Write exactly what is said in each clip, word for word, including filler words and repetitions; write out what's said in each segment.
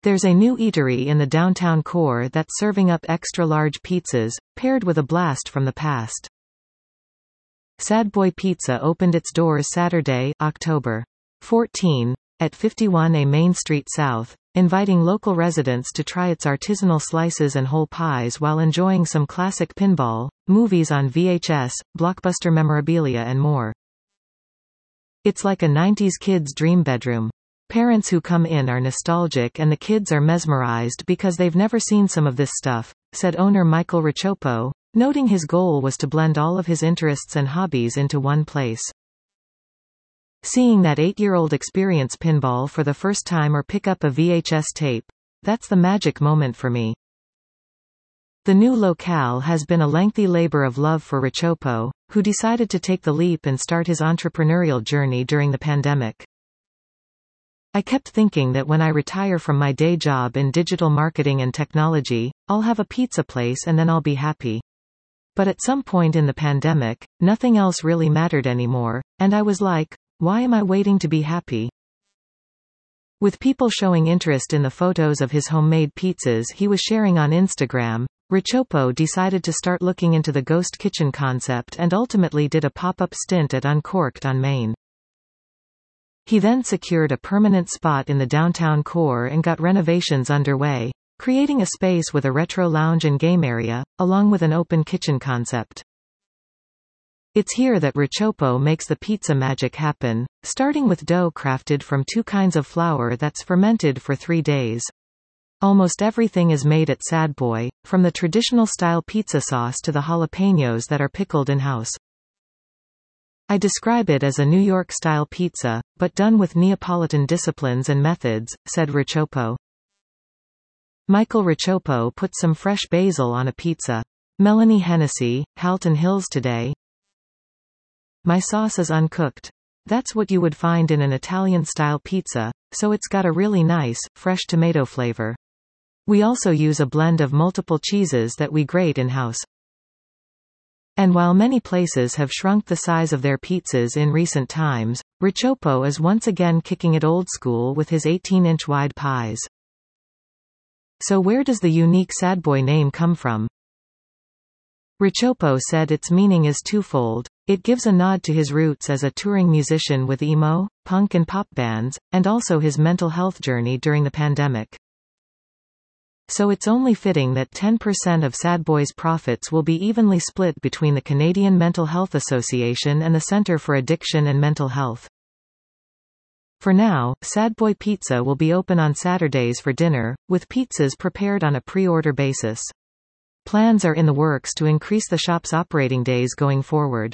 There's a new eatery in the downtown core that's serving up extra-large pizzas, paired with a blast from the past. Sad Boy Pizza opened its doors Saturday, October fourteenth, at fifty-one A Main Street South, inviting local residents to try its artisanal slices and whole pies while enjoying some classic pinball, movies on V H S, blockbuster memorabilia and more. It's like a nineties kid's dream bedroom. Parents who come in are nostalgic and the kids are mesmerized because they've never seen some of this stuff, said owner Michael Richopo, noting his goal was to blend all of his interests and hobbies into one place. Seeing that eight-year-old experience pinball for the first time or pick up a V H S tape, that's the magic moment for me. The new locale has been a lengthy labor of love for Richopo, who decided to take the leap and start his entrepreneurial journey during the pandemic. I kept thinking that when I retire from my day job in digital marketing and technology, I'll have a pizza place and then I'll be happy. But at some point in the pandemic, nothing else really mattered anymore, and I was like, why am I waiting to be happy? With people showing interest in the photos of his homemade pizzas he was sharing on Instagram, Richopo decided to start looking into the ghost kitchen concept and ultimately did a pop-up stint at Uncorked on Main. He then secured a permanent spot in the downtown core and got renovations underway, creating a space with a retro lounge and game area, along with an open kitchen concept. It's here that Richopo makes the pizza magic happen, starting with dough crafted from two kinds of flour that's fermented for three days. Almost everything is made at Sad Boy, from the traditional style pizza sauce to the jalapenos that are pickled in-house. I describe it as a New York-style pizza, but done with Neapolitan disciplines and methods, said Richopo. Michael Richopo put some fresh basil on a pizza. Melanie Hennessy, Halton Hills today. My sauce is uncooked. That's what you would find in an Italian-style pizza, so it's got a really nice, fresh tomato flavor. We also use a blend of multiple cheeses that we grate in-house. And while many places have shrunk the size of their pizzas in recent times, Richopo is once again kicking it old school with his eighteen-inch wide pies. So where does the unique Sad Boy name come from? Richopo said its meaning is twofold. It gives a nod to his roots as a touring musician with emo, punk and pop bands, and also his mental health journey during the pandemic. So it's only fitting that ten percent of Sad Boy's profits will be evenly split between the Canadian Mental Health Association and the Centre for Addiction and Mental Health. For now, Sad Boy Pizza will be open on Saturdays for dinner, with pizzas prepared on a pre-order basis. Plans are in the works to increase the shop's operating days going forward.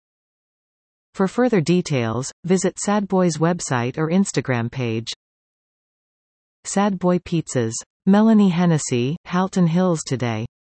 For further details, visit Sad Boy's website or Instagram page. Sad Boy Pizzas. Melanie Hennessy, Halton Hills today.